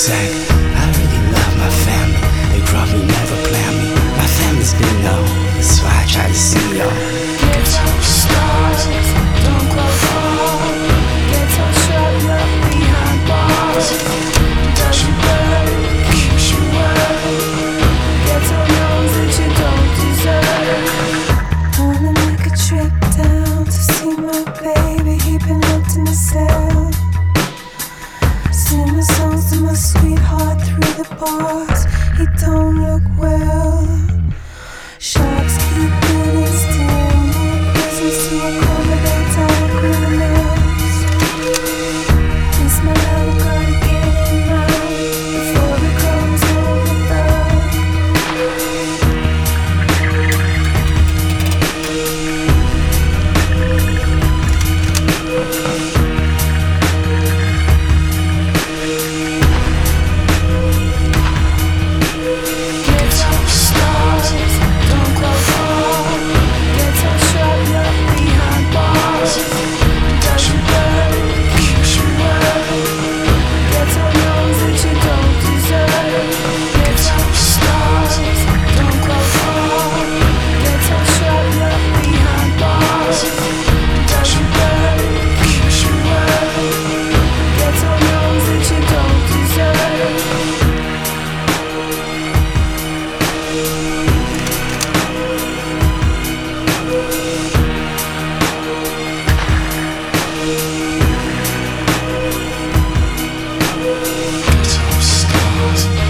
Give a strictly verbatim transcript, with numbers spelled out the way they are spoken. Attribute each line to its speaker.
Speaker 1: said, I really love my family. They probably never planned me. My family's been low, that's why I try to see y'all.
Speaker 2: Ghetto stars, don't go far. Ghetto shut up behind bars. Does you burn, keeps you warm. Ghetto knows that you don't deserve. Wanna make a trip down to see my baby. He been locked in the cell. Sing the songs to my sweetheart through the bars. He don't look well. Sharks keep getting still. No prisons to accommodate our criminals. It's my love, gotta get him out before it comes over dark. Ghetto stars, don't go far. Ghetto shut up behind bars. Does you burn, keeps you warm. Ghetto knows that you don't deserve. Ghetto stars, don't go far. Ghetto shut up behind bars. Does you burn, keeps you warm. Ghetto knows that you don't deserve. Ghetto stars.